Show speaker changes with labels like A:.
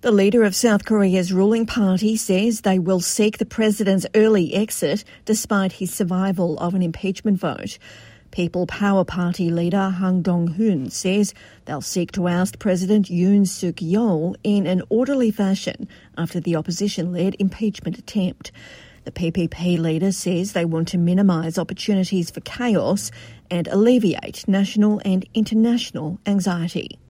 A: The leader of South Korea's ruling party says they will seek the president's early exit despite his survival of an impeachment vote. People Power Party leader Hang Dong-hoon says they'll seek to oust President Yoon Suk-yeol in an orderly fashion after the opposition-led impeachment attempt. The PPP leader says they want to minimise opportunities for chaos and alleviate national and international anxiety.